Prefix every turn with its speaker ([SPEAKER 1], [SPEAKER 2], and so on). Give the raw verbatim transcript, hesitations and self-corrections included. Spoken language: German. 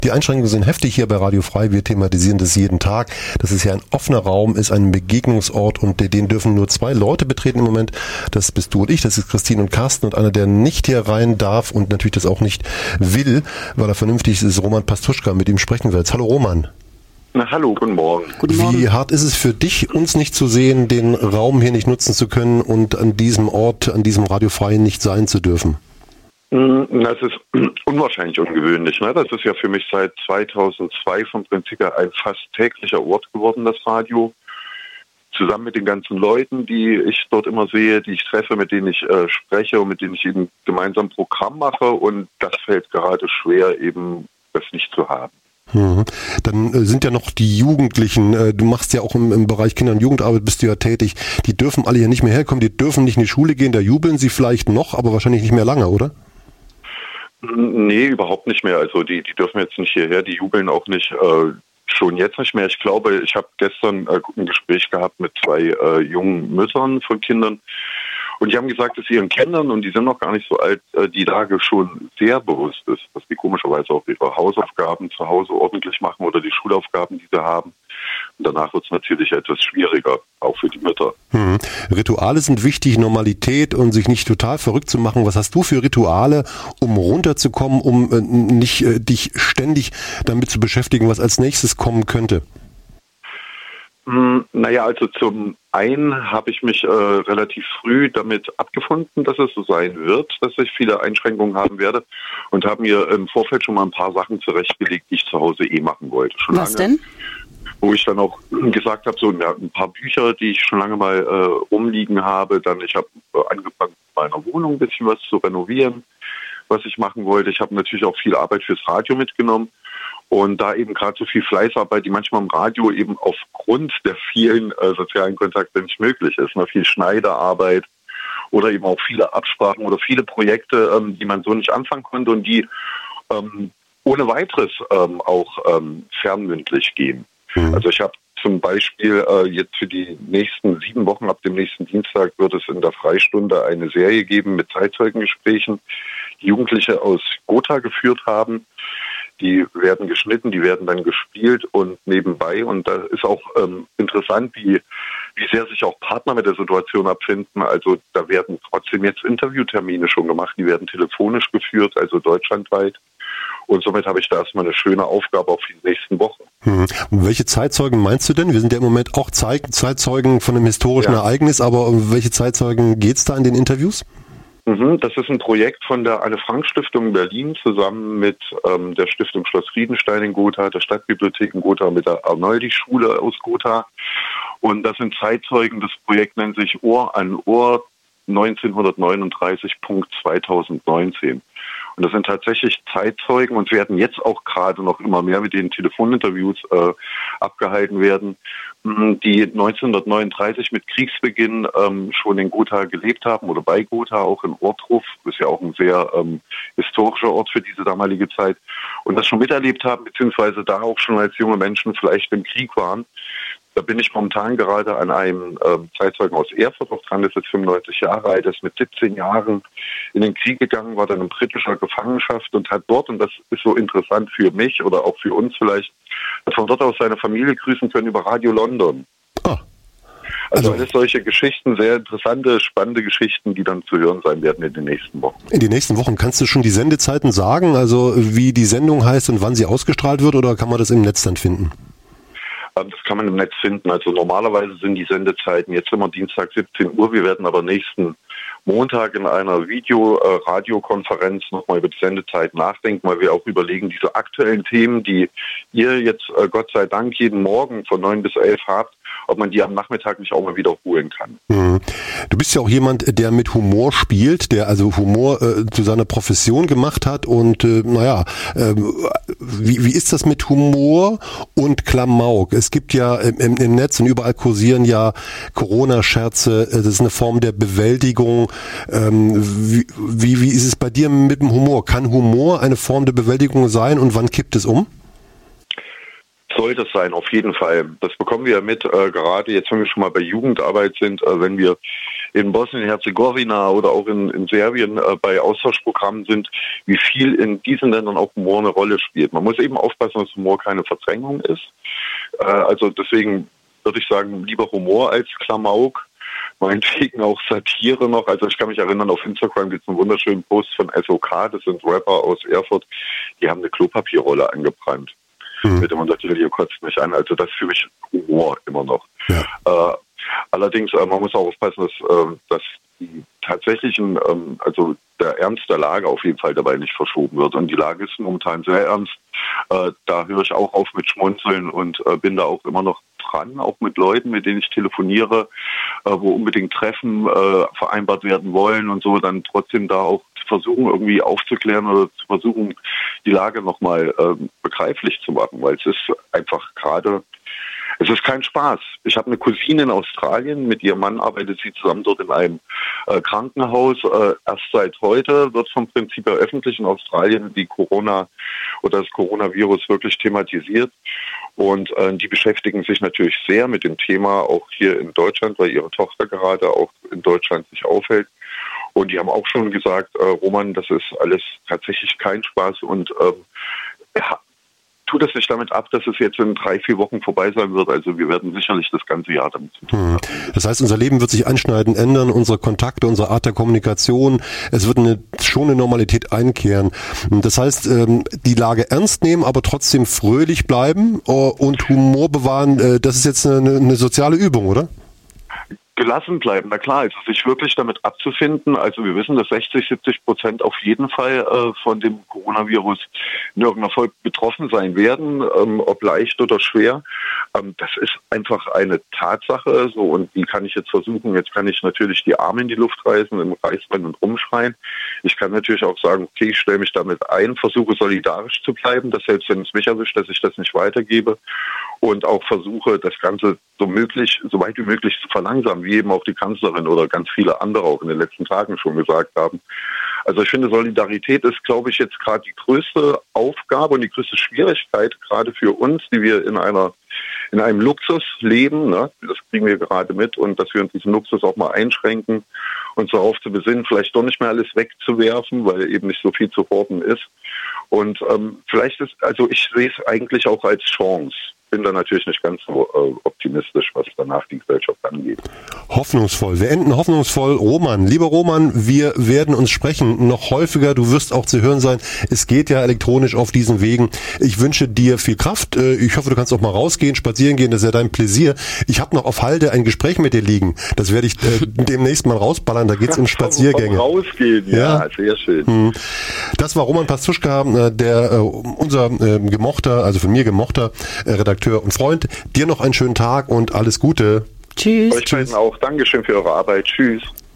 [SPEAKER 1] Die Einschränkungen sind heftig hier bei Radio Frei. Wir thematisieren das jeden Tag. Das ist ja ein offener Raum, ist ein Begegnungsort und den dürfen nur zwei Leute betreten im Moment. Das bist du und ich, das ist Christine und Carsten, und einer, der nicht hier rein darf und natürlich das auch nicht will, weil er vernünftig ist, ist Roman Pastuschka. Mit ihm sprechen wir jetzt. Hallo Roman.
[SPEAKER 2] Na hallo, guten Morgen.
[SPEAKER 1] Guten Morgen. Wie hart ist es für dich, uns nicht zu sehen, den Raum hier nicht nutzen zu können und an diesem Ort, an diesem Radio Frei nicht sein zu dürfen?
[SPEAKER 2] Das ist unwahrscheinlich ungewöhnlich. Ne? Das ist ja für mich seit zweitausendzwei vom Prinzip her ein fast täglicher Ort geworden, das Radio. Zusammen mit den ganzen Leuten, die ich dort immer sehe, die ich treffe, mit denen ich äh, spreche und mit denen ich eben gemeinsam Programm mache. Und das fällt gerade schwer, eben das nicht zu haben.
[SPEAKER 1] Mhm. Dann äh, sind ja noch die Jugendlichen, äh, du machst ja auch im, im Bereich Kinder- und Jugendarbeit, bist du ja tätig, die dürfen alle hier nicht mehr herkommen, die dürfen nicht in die Schule gehen, da jubeln sie vielleicht noch, aber wahrscheinlich nicht mehr lange, oder?
[SPEAKER 2] Nee, überhaupt nicht mehr. Also die, die dürfen jetzt nicht hierher, die jubeln auch nicht, äh, schon jetzt nicht mehr. Ich glaube, ich habe gestern äh, ein Gespräch gehabt mit zwei äh, jungen Müttern von Kindern und die haben gesagt, dass ihren Kindern, und die sind noch gar nicht so alt, äh, die Lage schon sehr bewusst ist, dass die komischerweise auch ihre Hausaufgaben zu Hause ordentlich machen oder die Schulaufgaben, die sie haben. Und danach wird es natürlich etwas schwieriger, auch für die Mütter.
[SPEAKER 1] Hm. Rituale sind wichtig, Normalität und sich nicht total verrückt zu machen. Was hast du für Rituale, um runterzukommen, um äh, nicht äh, dich ständig damit zu beschäftigen, was als nächstes kommen könnte?
[SPEAKER 2] Hm, naja, also zum einen habe ich mich äh, relativ früh damit abgefunden, dass es so sein wird, dass ich viele Einschränkungen haben werde, und habe mir im Vorfeld schon mal ein paar Sachen zurechtgelegt, die ich zu Hause eh machen wollte. Schon
[SPEAKER 3] was
[SPEAKER 2] lange,
[SPEAKER 3] denn?
[SPEAKER 2] Wo ich dann auch gesagt habe, so ja, ein paar Bücher, die ich schon lange mal äh, rumliegen habe. Dann ich habe äh, angefangen, in meiner Wohnung ein bisschen was zu renovieren, was ich machen wollte. Ich habe natürlich auch viel Arbeit fürs Radio mitgenommen. Und da eben gerade so viel Fleißarbeit, die manchmal im Radio eben aufgrund der vielen äh, sozialen Kontakte nicht möglich ist. Ne? Viel Schneiderarbeit oder eben auch viele Absprachen oder viele Projekte, ähm, die man so nicht anfangen konnte und die ähm, ohne weiteres ähm, auch ähm, fernmündlich gehen. Mhm. Also ich habe zum Beispiel äh, jetzt für die nächsten sieben Wochen, ab dem nächsten Dienstag, wird es in der Freistunde eine Serie geben mit Zeitzeugengesprächen, die Jugendliche aus Gotha geführt haben. Die werden geschnitten, die werden dann gespielt und nebenbei. Und da ist auch ähm, interessant, wie, wie sehr sich auch Partner mit der Situation abfinden. Also da werden trotzdem jetzt Interviewtermine schon gemacht. Die werden telefonisch geführt, also deutschlandweit. Und somit habe ich da erstmal eine schöne Aufgabe auch für die nächsten Wochen.
[SPEAKER 1] Hm. Welche Zeitzeugen meinst du denn? Wir sind ja im Moment auch Zeitzeugen von einem historischen ja. Ereignis, aber um welche Zeitzeugen geht es da in den Interviews?
[SPEAKER 2] Das ist ein Projekt von der Anne-Frank-Stiftung Berlin zusammen mit ähm, der Stiftung Schloss Friedenstein in Gotha, der Stadtbibliothek in Gotha, mit der Arnoldi-Schule aus Gotha. Und das sind Zeitzeugen. Das Projekt nennt sich Ohr an Ohr neunzehnhundertneununddreißig zweitausendneunzehn. Und das sind tatsächlich Zeitzeugen und werden jetzt auch gerade noch immer mehr mit den Telefoninterviews äh, abgehalten werden, die neunzehnhundertneununddreißig mit Kriegsbeginn ähm, schon in Gotha gelebt haben oder bei Gotha, auch in Ortruf, ist ja auch ein sehr ähm, historischer Ort für diese damalige Zeit, und das schon miterlebt haben, beziehungsweise da auch schon als junge Menschen vielleicht im Krieg waren. Da bin ich momentan gerade an einem ähm, Zeitzeugen aus Erfurt auch dran, das ist fünfundneunzig Jahre alt, ist mit siebzehn Jahren in den Krieg gegangen, war dann in britischer Gefangenschaft und hat dort, und das ist so interessant für mich oder auch für uns vielleicht, dass wir dort aus seiner Familie grüßen können über Radio London.
[SPEAKER 1] Oh.
[SPEAKER 2] Also, also alles solche Geschichten, sehr interessante, spannende Geschichten, die dann zu hören sein werden in den nächsten Wochen.
[SPEAKER 1] In den nächsten Wochen kannst du schon die Sendezeiten sagen, also wie die Sendung heißt und wann sie ausgestrahlt wird, oder kann man das im Netz dann finden?
[SPEAKER 2] Das kann man im Netz finden. Also normalerweise sind die Sendezeiten jetzt immer Dienstag siebzehn Uhr. Wir werden aber nächsten Montag in einer Video-Radiokonferenz äh, nochmal über die Sendezeit nachdenken, weil wir auch überlegen, diese aktuellen Themen, die ihr jetzt äh, Gott sei Dank jeden Morgen von neun bis elf habt, ob man die am Nachmittag nicht auch mal wiederholen kann.
[SPEAKER 1] Mhm. Du bist ja auch jemand, der mit Humor spielt, der also Humor äh, zu seiner Profession gemacht hat und äh, naja, äh, wie, wie ist das mit Humor und Klamauk? Es gibt ja im, im Netz und überall kursieren ja Corona-Scherze, das ist eine Form der Bewältigung. Ähm, wie, wie, wie ist es bei dir mit dem Humor? Kann Humor eine Form der Bewältigung sein und wann kippt es um?
[SPEAKER 2] Sollte es sein, auf jeden Fall. Das bekommen wir ja mit, äh, gerade jetzt, wenn wir schon mal bei Jugendarbeit sind, äh, wenn wir in Bosnien-Herzegowina oder auch in, in Serbien äh, bei Austauschprogrammen sind, wie viel in diesen Ländern auch Humor eine Rolle spielt. Man muss eben aufpassen, dass Humor keine Verdrängung ist. Äh, also deswegen würde ich sagen, lieber Humor als Klamauk. Meinetwegen auch Satire noch. Also ich kann mich erinnern, auf Instagram gibt es einen wunderschönen Post von S O K, das sind Rapper aus Erfurt, die haben eine Klopapierrolle angebrannt. Mhm. Bitte, man sagt, hier kotzt mich an. Also das ist für mich Humor immer noch. Ja. Äh, allerdings, äh, man muss auch aufpassen, dass, äh, dass die tatsächlichen, ähm, also der Ernst der Lage auf jeden Fall dabei nicht verschoben wird. Und die Lage ist momentan sehr ernst. Äh, da höre ich auch auf mit Schmunzeln und äh, bin da auch immer noch dran, auch mit Leuten, mit denen ich telefoniere, äh, wo unbedingt Treffen äh, vereinbart werden wollen und so, dann trotzdem da auch versuchen, irgendwie aufzuklären oder zu versuchen, die Lage nochmal äh, begreiflich zu machen, weil es ist einfach gerade, es ist kein Spaß. Ich habe eine Cousine in Australien, mit ihrem Mann arbeitet sie zusammen dort in einem äh, Krankenhaus. Äh, erst seit heute wird vom Prinzip her öffentlich in Australien die Corona oder das Coronavirus wirklich thematisiert. Und äh, die beschäftigen sich natürlich sehr mit dem Thema, auch hier in Deutschland, weil ihre Tochter gerade auch in Deutschland sich aufhält. Und die haben auch schon gesagt, äh, Roman, das ist alles tatsächlich kein Spaß und ähm, ja, tut es sich damit ab, dass es jetzt in drei, vier Wochen vorbei sein wird. Also wir werden sicherlich das ganze Jahr damit zu tun haben.
[SPEAKER 1] Das heißt, unser Leben wird sich einschneidend ändern, unsere Kontakte, unsere Art der Kommunikation. Es wird eine, schon eine Normalität einkehren. Das heißt, die Lage ernst nehmen, aber trotzdem fröhlich bleiben und Humor bewahren. Das ist jetzt eine, eine soziale Übung, oder?
[SPEAKER 2] Gelassen bleiben, na klar, also sich wirklich damit abzufinden. Also wir wissen, dass sechzig, siebzig Prozent auf jeden Fall äh, von dem Coronavirus in irgendeiner Form betroffen sein werden, ähm, ob leicht oder schwer. Ähm, das ist einfach eine Tatsache. So, und die kann ich jetzt versuchen. Jetzt kann ich natürlich die Arme in die Luft reißen, im Reißbein und rumschreien. Ich kann natürlich auch sagen, okay, ich stelle mich damit ein, versuche solidarisch zu bleiben, dass selbst wenn es mich erwischt, dass ich das nicht weitergebe. Und auch versuche, das Ganze so möglich, so weit wie möglich zu verlangsamen, wie eben auch die Kanzlerin oder ganz viele andere auch in den letzten Tagen schon gesagt haben. Also ich finde, Solidarität ist, glaube ich, jetzt gerade die größte Aufgabe und die größte Schwierigkeit, gerade für uns, die wir in einer in einem Luxus leben, ne? Das kriegen wir gerade mit, und dass wir uns diesen Luxus auch mal einschränken, uns darauf zu besinnen, vielleicht doch nicht mehr alles wegzuwerfen, weil eben nicht so viel zu horten ist. Und ähm, vielleicht ist, also ich sehe es eigentlich auch als Chance. Bin da natürlich nicht ganz so äh, optimistisch, was danach die Gesellschaft angeht.
[SPEAKER 1] Hoffnungsvoll. Wir enden hoffnungsvoll. Roman, lieber Roman, wir werden uns sprechen noch häufiger. Du wirst auch zu hören sein. Es geht ja elektronisch auf diesen Wegen. Ich wünsche dir viel Kraft. Ich hoffe, du kannst auch mal rausgehen, spazieren gehen. Das ist ja dein Pläsier. Ich habe noch auf Halde ein Gespräch mit dir liegen. Das werde ich äh, demnächst mal rausballern. Da geht es um Spaziergänge.
[SPEAKER 2] Rausgehen, ja, ja, sehr schön.
[SPEAKER 1] Das war Roman Pastuschka, der äh, unser äh, gemochter, also von mir gemochter äh, Redakteur und Freund. Dir noch einen schönen Tag und alles Gute.
[SPEAKER 2] Tschüss. Euch beiden auch. Dankeschön für eure Arbeit. Tschüss.